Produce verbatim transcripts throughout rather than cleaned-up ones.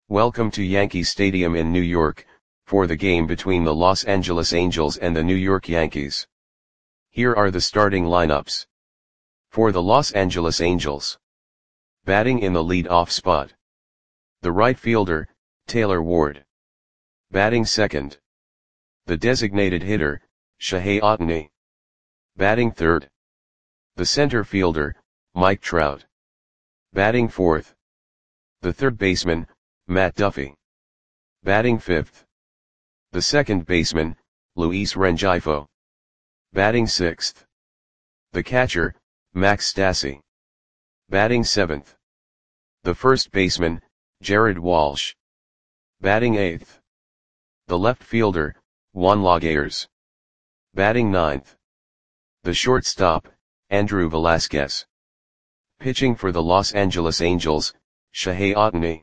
Welcome to Yankee Stadium in New York, for the game between the Los Angeles Angels and the New York Yankees. Here are the starting lineups. For the Los Angeles Angels. Batting in the lead-off spot. The right fielder, Taylor Ward. Batting second. The designated hitter, Shohei Ohtani. Batting third. The center fielder, Mike Trout. Batting fourth. The third baseman, Matt Duffy. Batting fifth. The second baseman, Luis Rengifo. Batting sixth. The catcher, Max Stassi. Batting seventh. The first baseman, Jared Walsh. Batting eighth. The left fielder, Juan Lagares. Batting ninth. The shortstop, Andrew Velasquez. Pitching for the Los Angeles Angels, Shohei Ohtani.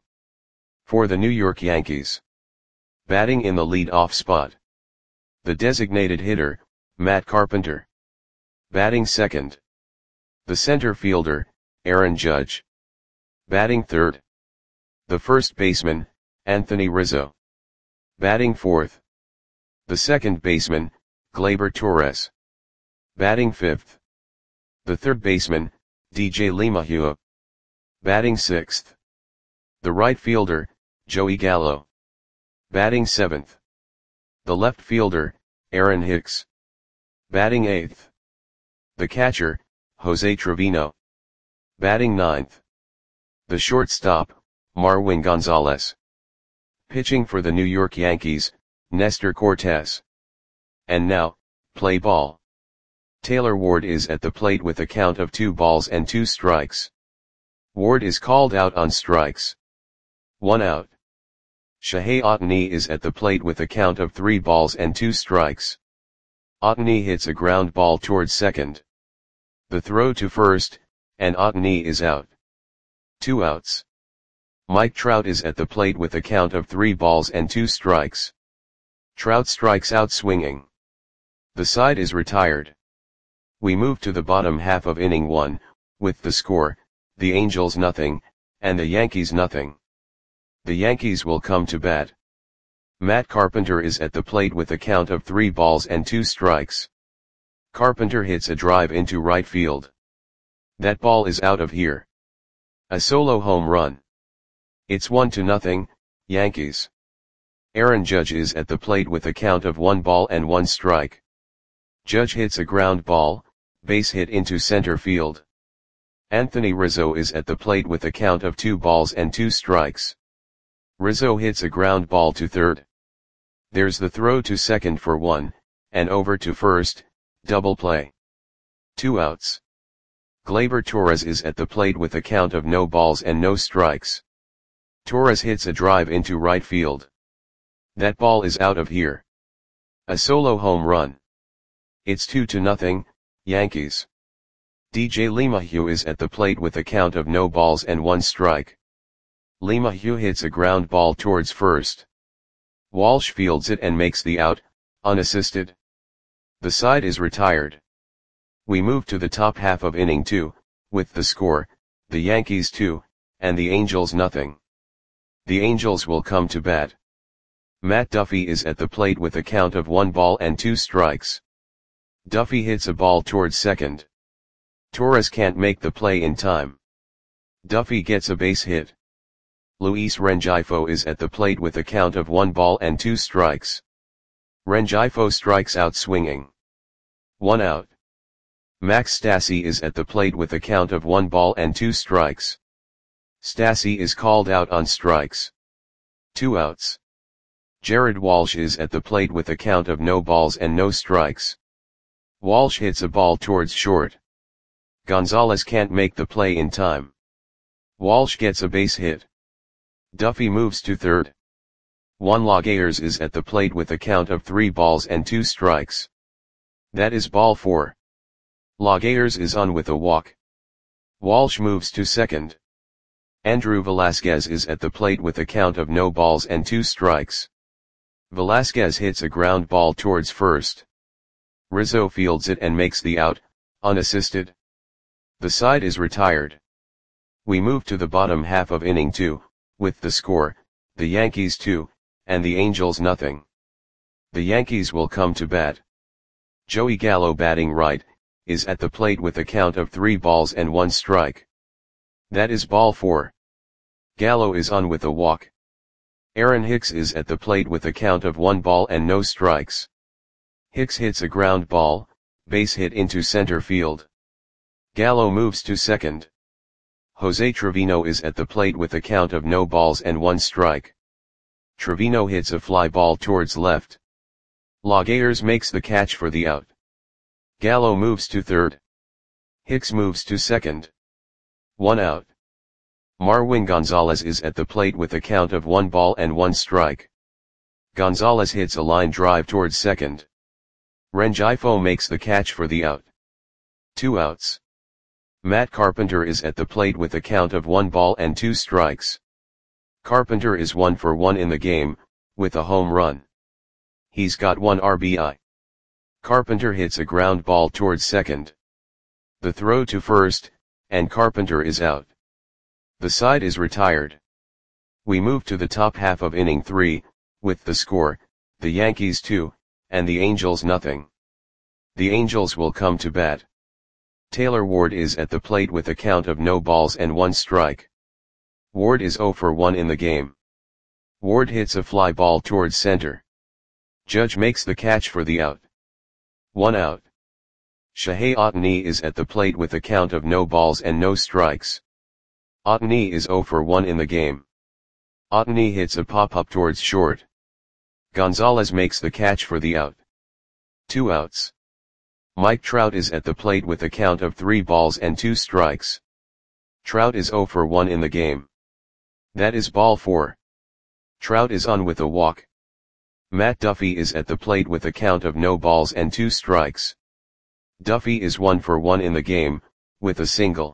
For the New York Yankees. Batting in the lead-off spot. The designated hitter, Matt Carpenter. Batting second. The center fielder, Aaron Judge. Batting third. The first baseman, Anthony Rizzo. Batting fourth. The second baseman, Gleyber Torres. Batting fifth. The third baseman, D J LeMahieu. Batting sixth. The right fielder, Joey Gallo. Batting seventh. The left fielder, Aaron Hicks. Batting eighth. The catcher, Jose Trevino. Batting ninth. The shortstop, Marwin Gonzalez. Pitching for the New York Yankees, Nestor Cortes. And now, play ball. Taylor Ward is at the plate with a count of two balls and two strikes. Ward is called out on strikes. One out. Shohei Ohtani is at the plate with a count of three balls and two strikes. Ohtani hits a ground ball towards second. The throw to first, and Ohtani is out. Two outs. Mike Trout is at the plate with a count of three balls and two strikes. Trout strikes out swinging. The side is retired. We move to the bottom half of inning one, with the score, the Angels nothing, and the Yankees nothing. The Yankees will come to bat. Matt Carpenter is at the plate with a count of three balls and two strikes. Carpenter hits a drive into right field. That ball is out of here. A solo home run. It's one to nothing, Yankees. Aaron Judge is at the plate with a count of one ball and one strike. Judge hits a ground ball, base hit into center field. Anthony Rizzo is at the plate with a count of two balls and two strikes. Rizzo hits a ground ball to third. There's the throw to second for one, and over to first, double play. Two outs. Gleyber Torres is at the plate with a count of no balls and no strikes. Torres hits a drive into right field. That ball is out of here. A solo home run. It's two to nothing, Yankees. D J LeMahieu is at the plate with a count of no balls and one strike. LeMahieu hits a ground ball towards first. Walsh fields it and makes the out, unassisted. The side is retired. We move to the top half of inning two, with the score, the Yankees two, and the Angels nothing. The Angels will come to bat. Matt Duffy is at the plate with a count of one ball and two strikes. Duffy hits a ball towards second. Torres can't make the play in time. Duffy gets a base hit. Luis Rengifo is at the plate with a count of one ball and two strikes. Rengifo strikes out swinging. One out. Max Stassi is at the plate with a count of one ball and two strikes. Stassi is called out on strikes. Two outs. Jared Walsh is at the plate with a count of no balls and no strikes. Walsh hits a ball towards short. Gonzalez can't make the play in time. Walsh gets a base hit. Duffy moves to third. Juan Lagares is at the plate with a count of three balls and two strikes. That is ball four. Lagares is on with a walk. Walsh moves to second. Andrew Velasquez is at the plate with a count of no balls and two strikes. Velasquez hits a ground ball towards first. Rizzo fields it and makes the out, unassisted. The side is retired. We move to the bottom half of inning two, with the score, the Yankees two, and the Angels nothing. The Yankees will come to bat. Joey Gallo batting right, is at the plate with a count of three balls and one strike. That is ball four. Gallo is on with a walk. Aaron Hicks is at the plate with a count of one ball and no strikes. Hicks hits a ground ball, base hit into center field. Gallo moves to second. Jose Trevino is at the plate with a count of no balls and one strike. Trevino hits a fly ball towards left. Laguerre makes the catch for the out. Gallo moves to third. Hicks moves to second. One out. Marwin Gonzalez is at the plate with a count of one ball and one strike. Gonzalez hits a line drive towards second. Rengifo makes the catch for the out. Two outs. Matt Carpenter is at the plate with a count of one ball and two strikes. Carpenter is one for one in the game, with a home run. He's got one R B I. Carpenter hits a ground ball towards second. The throw to first, and Carpenter is out. The side is retired. We move to the top half of inning three, with the score, the Yankees two, and the Angels nothing. The Angels will come to bat. Taylor Ward is at the plate with a count of no balls and one strike. Ward is zero for one in the game. Ward hits a fly ball towards center. Judge makes the catch for the out. One out. Shohei Ohtani is at the plate with a count of no balls and no strikes. Ohtani is zero for one in the game. Ohtani hits a pop-up towards short. Gonzalez makes the catch for the out. Two outs. Mike Trout is at the plate with a count of three balls and two strikes. Trout is zero for one in the game. That is ball four. Trout is on with a walk. Matt Duffy is at the plate with a count of no balls and two strikes. Duffy is one for one in the game, with a single.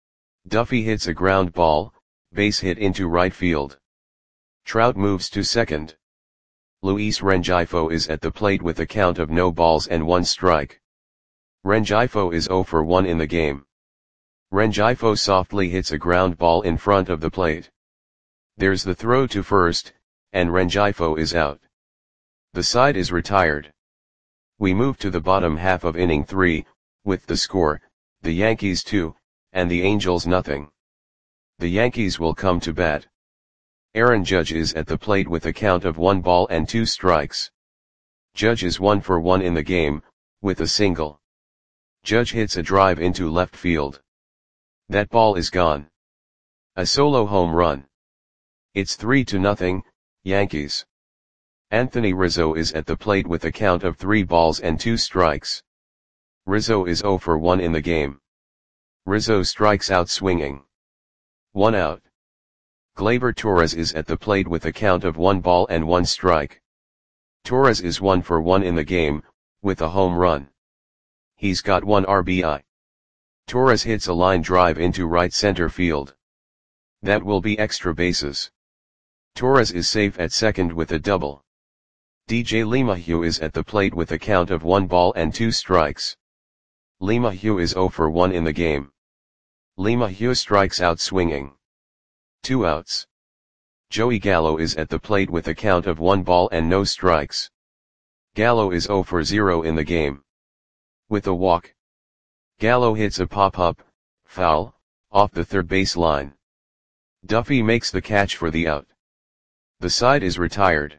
Duffy hits a ground ball, base hit into right field. Trout moves to second. Luis Rengifo is at the plate with a count of no balls and one strike. Rengifo is zero for one in the game. Rengifo softly hits a ground ball in front of the plate. There's the throw to first, and Rengifo is out. The side is retired. We move to the bottom half of inning three, with the score, the Yankees two, and the Angels nothing. The Yankees will come to bat. Aaron Judge is at the plate with a count of one ball and two strikes. Judge is one for one in the game, with a single. Judge hits a drive into left field. That ball is gone. A solo home run. It's three to nothing, Yankees. Anthony Rizzo is at the plate with a count of three balls and two strikes. Rizzo is zero for one in the game. Rizzo strikes out swinging. One out. Gleyber Torres is at the plate with a count of one ball and one strike. Torres is one for one in the game, with a home run. He's got one R B I. Torres hits a line drive into right center field. That will be extra bases. Torres is safe at second with a double. D J LeMahieu is at the plate with a count of one ball and two strikes. LeMahieu is zero for one in the game. LeMahieu strikes out swinging. Two outs. Joey Gallo is at the plate with a count of one ball and no strikes. Gallo is zero for zero in the game. With a walk. Gallo hits a pop-up, foul, off the third base line. Duffy makes the catch for the out. The side is retired.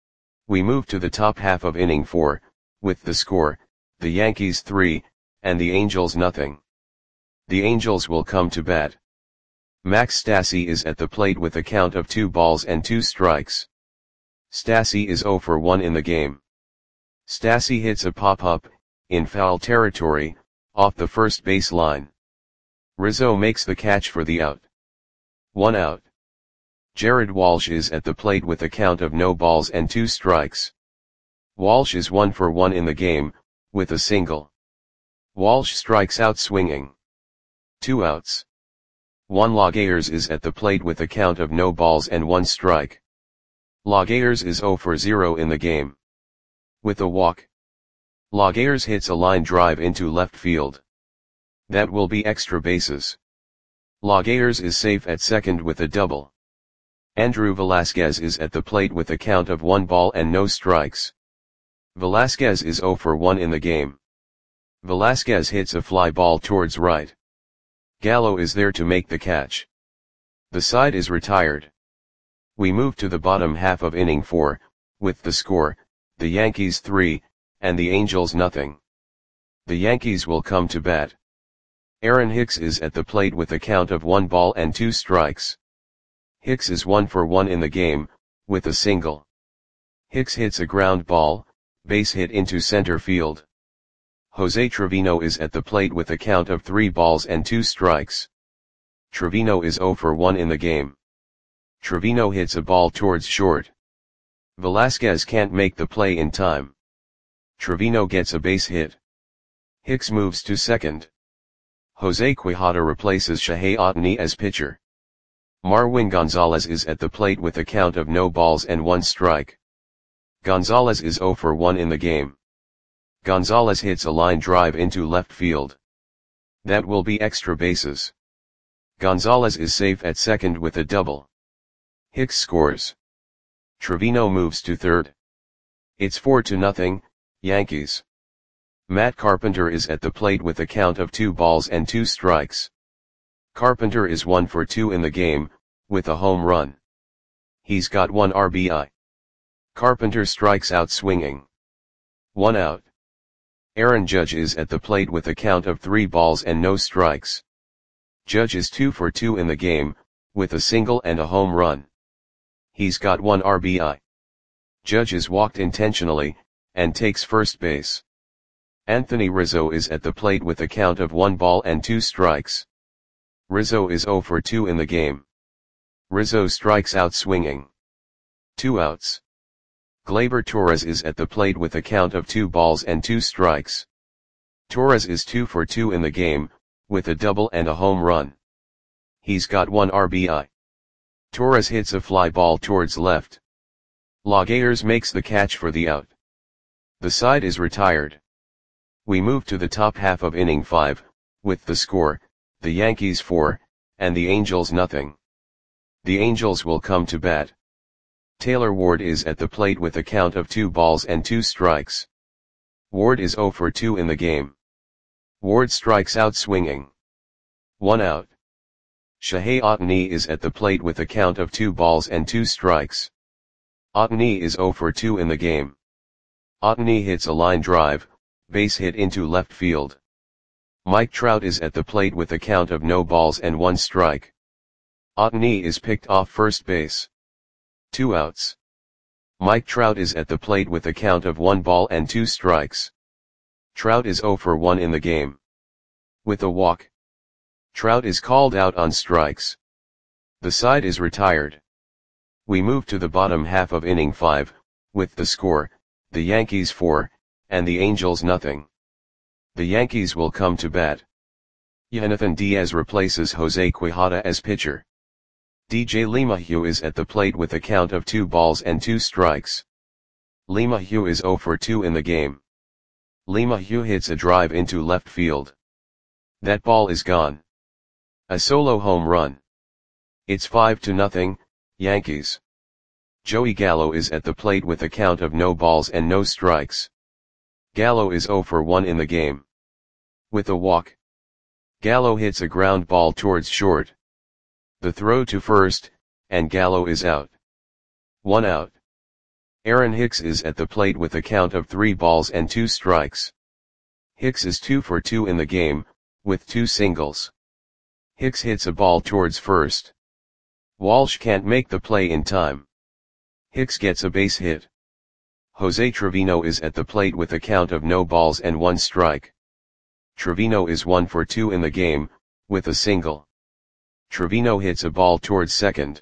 We move to the top half of inning four, with the score, the Yankees three, and the Angels nothing. The Angels will come to bat. Max Stassi is at the plate with a count of two balls and two strikes. Stassi is zero for one in the game. Stassi hits a pop-up, in foul territory, off the first base line. Rizzo makes the catch for the out. One out. Jared Walsh is at the plate with a count of no balls and two strikes. Walsh is one for one in the game, with a single. Walsh strikes out swinging. Two outs. Juan Laguerre is at the plate with a count of no balls and one strike. Laguerre is zero for zero in the game. With a walk. Laguerre hits a line drive into left field. That will be extra bases. Laguerre is safe at second with a double. Andrew Velasquez is at the plate with a count of one ball and no strikes. Velasquez is zero for one in the game. Velasquez hits a fly ball towards right. Gallo is there to make the catch. The side is retired. We move to the bottom half of inning four, with the score, the Yankees three, and the Angels nothing. The Yankees will come to bat. Aaron Hicks is at the plate with a count of one ball and two strikes. Hicks is one for one in the game, with a single. Hicks hits a ground ball, base hit into center field. Jose Trevino is at the plate with a count of three balls and two strikes. Trevino is zero for one in the game. Trevino hits a ball towards short. Velasquez can't make the play in time. Trevino gets a base hit. Hicks moves to second. Jose Quijada replaces Shohei Ohtani as pitcher. Marwin Gonzalez is at the plate with a count of no balls and one strike. Gonzalez is zero for one in the game. Gonzalez hits a line drive into left field. That will be extra bases. Gonzalez is safe at second with a double. Hicks scores. Trevino moves to third. It's four to nothing, Yankees. Matt Carpenter is at the plate with a count of two balls and two strikes. Carpenter is one for two in the game, with a home run. He's got one R B I. Carpenter strikes out swinging. One out. Aaron Judge is at the plate with a count of three balls and no strikes. Judge is two for two in the game, with a single and a home run. He's got one R B I. Judge is walked intentionally, and takes first base. Anthony Rizzo is at the plate with a count of one ball and two strikes. Rizzo is zero for two in the game. Rizzo strikes out swinging. Two outs. Gleyber Torres is at the plate with a count of two balls and two strikes. Torres is two for two in the game, with a double and a home run. He's got one R B I. Torres hits a fly ball towards left. Laguerre makes the catch for the out. The side is retired. We move to the top half of inning five, with the score, the Yankees four, and the Angels nothing. The Angels will come to bat. Taylor Ward is at the plate with a count of two balls and two strikes. Ward is zero for two in the game. Ward strikes out swinging. One out. Shohei Ohtani is at the plate with a count of two balls and two strikes. Ohtani is zero for two in the game. Ohtani hits a line drive, base hit into left field. Mike Trout is at the plate with a count of no balls and one strike. Ohtani is picked off first base. Two outs. Mike Trout is at the plate with a count of one ball and two strikes. Trout is zero for one in the game. With a walk. Trout is called out on strikes. The side is retired. We move to the bottom half of inning five, with the score, the Yankees four, and the Angels nothing. The Yankees will come to bat. Jonathan Diaz replaces Jose Quijada as pitcher. D J LeMahieu is at the plate with a count of two balls and two strikes. LeMahieu is zero for two in the game. LeMahieu hits a drive into left field. That ball is gone. A solo home run. It's five to nothing, Yankees. Joey Gallo is at the plate with a count of no balls and no strikes. Gallo is zero for one in the game. With a walk. Gallo hits a ground ball towards short. The throw to first, and Gallo is out. One out. Aaron Hicks is at the plate with a count of three balls and two strikes. Hicks is two for two in the game, with two singles. Hicks hits a ball towards first. Walsh can't make the play in time. Hicks gets a base hit. Jose Trevino is at the plate with a count of no balls and one strike. Trevino is one for two in the game, with a single. Trevino hits a ball towards second.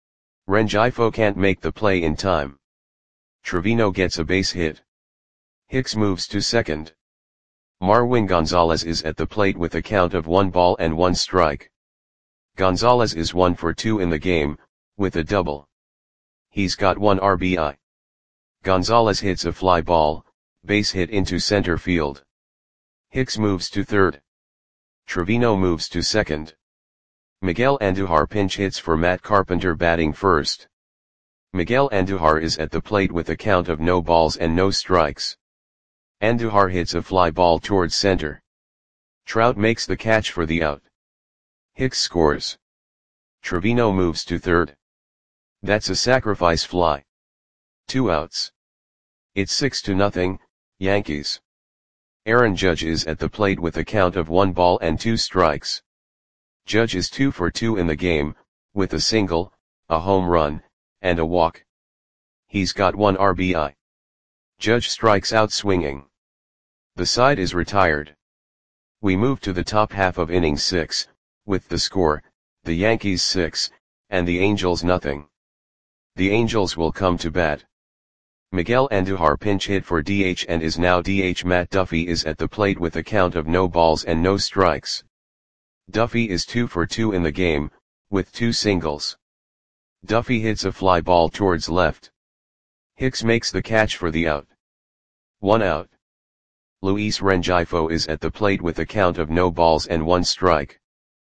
Rengifo can't make the play in time. Trevino gets a base hit. Hicks moves to second. Marwin Gonzalez is at the plate with a count of one ball and one strike. Gonzalez is one for two in the game, with a double. He's got one R B I. Gonzalez hits a fly ball, base hit into center field. Hicks moves to third. Trevino moves to second. Miguel Andujar pinch hits for Matt Carpenter batting first. Miguel Andujar is at the plate with a count of no balls and no strikes. Andujar hits a fly ball towards center. Trout makes the catch for the out. Hicks scores. Trevino moves to third. That's a sacrifice fly. Two outs. It's six to nothing, Yankees. Aaron Judge is at the plate with a count of one ball and two strikes. Judge is two for two in the game, with a single, a home run, and a walk. He's got one R B I. Judge strikes out swinging. The side is retired. We move to the top half of inning six, with the score, the Yankees six, and the Angels nothing. The Angels will come to bat. Miguel Andujar pinch hit for D H and is now D H. Matt Duffy is at the plate with a count of no balls and no strikes. Duffy is two for two in the game, with two singles. Duffy hits a fly ball towards left. Hicks makes the catch for the out. One out. Luis Rengifo is at the plate with a count of no balls and one strike.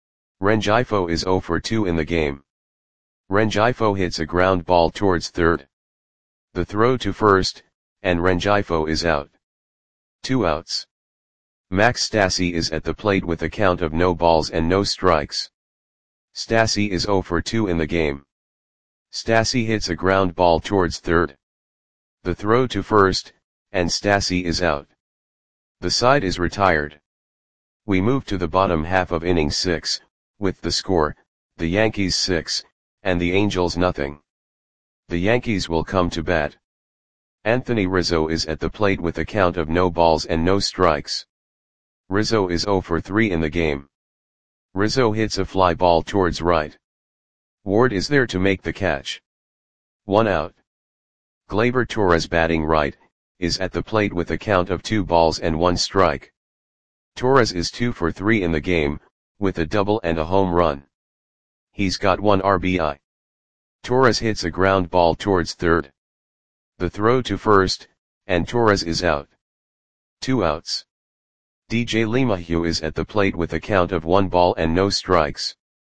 Rengifo is zero for two in the game. Rengifo hits a ground ball towards third. The throw to first, and Rengifo is out. Two outs. Max Stassi is at the plate with a count of no balls and no strikes. Stassi is zero for two in the game. Stassi hits a ground ball towards third. The throw to first, and Stassi is out. The side is retired. We move to the bottom half of inning six, with the score, the Yankees six, and the Angels nothing. The Yankees will come to bat. Anthony Rizzo is at the plate with a count of no balls and no strikes. Rizzo is zero for three in the game. Rizzo hits a fly ball towards right. Ward is there to make the catch. One out. Gleyber Torres batting right, is at the plate with a count of two balls and one strike. Torres is two for three in the game, with a double and a home run. He's got one R B I. Torres hits a ground ball towards third. The throw to first, and Torres is out. Two outs. D J LeMahieu is at the plate with a count of one ball and no strikes.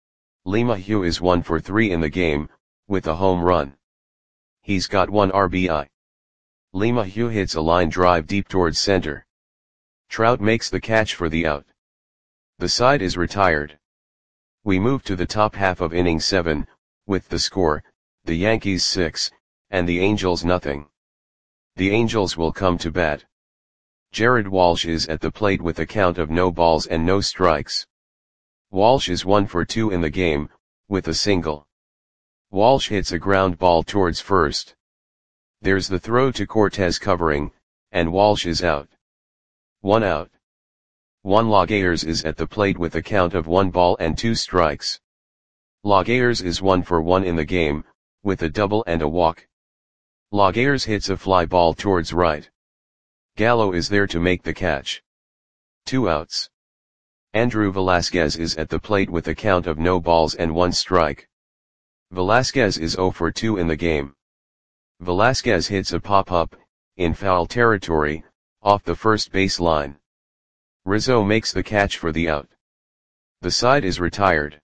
LeMahieu is one for three in the game, with a home run. He's got one R B I. LeMahieu hits a line drive deep towards center. Trout makes the catch for the out. The side is retired. We move to the top half of inning seven, with the score, the Yankees six, and the Angels nothing. The Angels will come to bat. Jared Walsh is at the plate with a count of no balls and no strikes. Walsh is one for two in the game, with a single. Walsh hits a ground ball towards first. There's the throw to Cortez covering, and Walsh is out. One out. Juan Laguerre is at the plate with a count of one ball and two strikes. Laguerre is one for one in the game, with a double and a walk. Laguerre hits a fly ball towards right. Gallo is there to make the catch. Two outs. Andrew Velasquez is at the plate with a count of no balls and one strike. Velasquez is zero for two in the game. Velasquez hits a pop-up, in foul territory, off the first base line. Rizzo makes the catch for the out. The side is retired.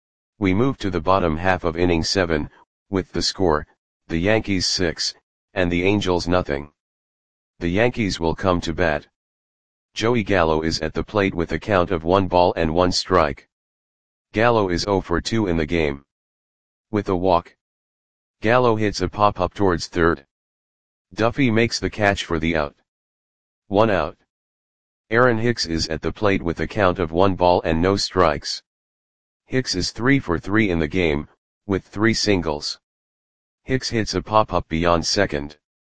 We move to the bottom half of inning seven, with the score, the Yankees six, and the Angels nothing. The Yankees will come to bat. Joey Gallo is at the plate with a count of one ball and one strike. Gallo is zero for two in the game. With a walk. Gallo hits a pop-up towards third. Duffy makes the catch for the out. One out. Aaron Hicks is at the plate with a count of one ball and no strikes. Hicks is three for three in the game, with three singles. Hicks hits a pop-up beyond second.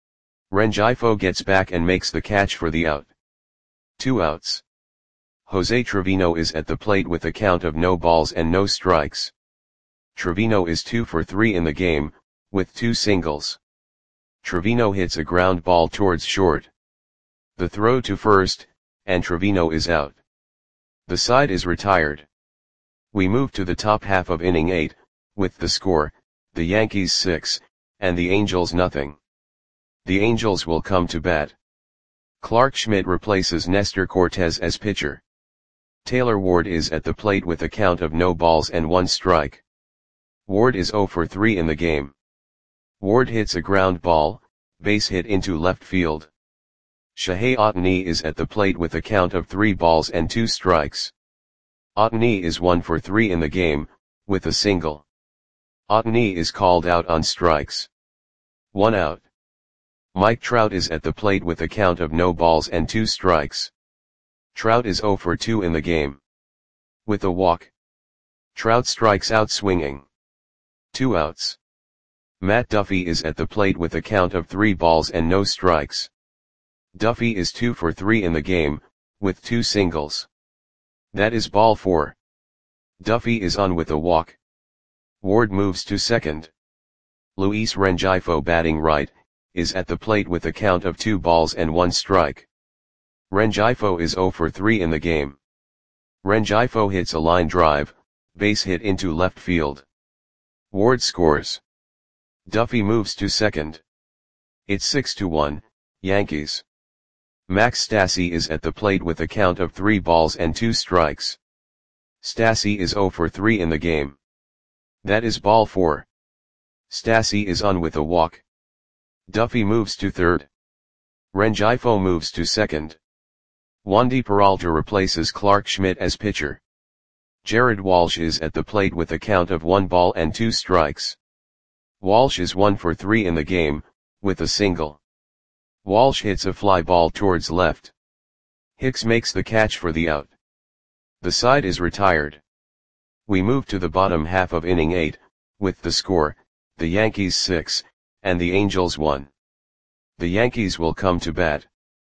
Rengifo gets back and makes the catch for the out. Two outs. Jose Trevino is at the plate with a count of no balls and no strikes. Trevino is two for three in the game, with two singles. Trevino hits a ground ball towards short. The throw to first, and Trevino is out. The side is retired. We move to the top half of inning eight, with the score, the Yankees six, and the Angels nothing. The Angels will come to bat. Clark Schmidt replaces Nestor Cortez as pitcher. Taylor Ward is at the plate with a count of no balls and one strike. Ward is zero for three in the game. Ward hits a ground ball, base hit into left field. Shohei Ohtani is at the plate with a count of three balls and two strikes. Ohtani is one for three in the game, with a single. Ohtani is called out on strikes. One out. Mike Trout is at the plate with a count of no balls and two strikes. Trout is zero for two in the game. With a walk. Trout strikes out swinging. Two outs. Matt Duffy is at the plate with a count of three balls and no strikes. Duffy is two for three in the game, with two singles. That is ball four. Duffy is on with a walk. Ward moves to second. Luis Rengifo, batting right, is at the plate with a count of two balls and one strike. Rengifo is zero for three in the game. Rengifo hits a line drive, base hit into left field. Ward scores. Duffy moves to second. It's six to one, Yankees. Max Stassi is at the plate with a count of three balls and two strikes. Stassi is zero for three in the game. That is ball four. Stassi is on with a walk. Duffy moves to third. Rengifo moves to second. Wandy Peralta replaces Clark Schmidt as pitcher. Jared Walsh is at the plate with a count of one ball and two strikes. Walsh is one for three in the game, with a single. Walsh hits a fly ball towards left. Hicks makes the catch for the out. The side is retired. We move to the bottom half of inning eight, with the score, the Yankees six, and the Angels one. The Yankees will come to bat.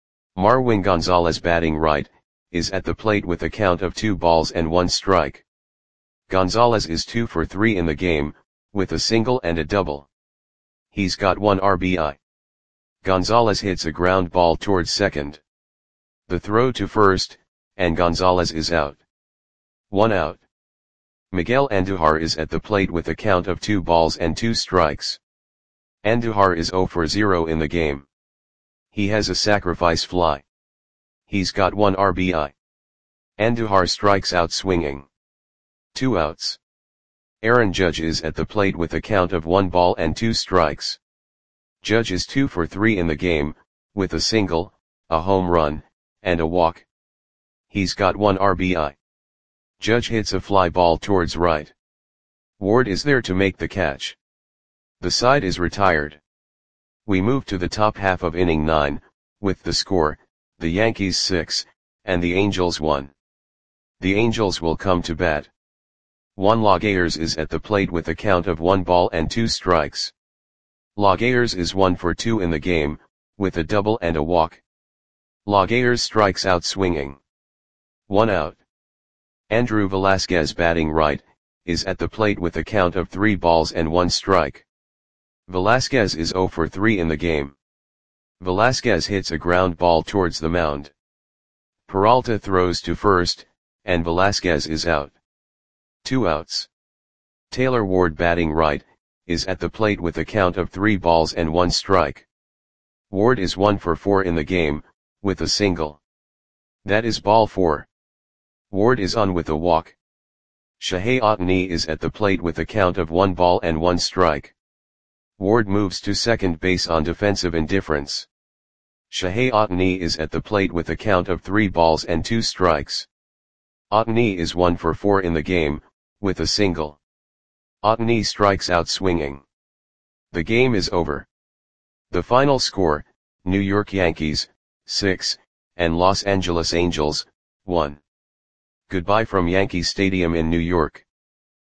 Marwin Gonzalez, batting right, is at the plate with a count of two balls and one strike. Gonzalez is two for three in the game, with a single and a double. He's got one R B I. Gonzalez hits a ground ball towards second. The throw to first, and Gonzalez is out. One out. Miguel Andujar is at the plate with a count of two balls and two strikes. Andujar is zero for zero in the game. He has a sacrifice fly. He's got one R B I. Andujar strikes out swinging. Two outs. Aaron Judge is at the plate with a count of one ball and two strikes. Judge is two for three in the game, with a single, a home run, and a walk. He's got one R B I. Judge hits a fly ball towards right. Ward is there to make the catch. The side is retired. We move to the top half of inning nine, with the score, the Yankees six, and the Angels one. The Angels will come to bat. Juan Lagares is at the plate with a count of one ball and two strikes. Lagares is one for two in the game, with a double and a walk. Lagares strikes out swinging. One out. Andrew Velasquez, batting right, is at the plate with a count of three balls and one strike. Velasquez is zero for three in the game. Velasquez hits a ground ball towards the mound. Peralta throws to first, and Velasquez is out. Two outs. Taylor Ward, batting right, is at the plate with a count of three balls and one strike. Ward is one for four in the game, with a single. That is ball four. Ward is on with a walk. Shohei Ohtani is at the plate with a count of one ball and one strike. Ward moves to second base on defensive indifference. Shohei Ohtani is at the plate with a count of three balls and two strikes. Ohtani is one for four in the game, with a single. Ohtani strikes out swinging. The game is over. The final score, New York Yankees, six, and Los Angeles Angels, one. Goodbye from Yankee Stadium in New York.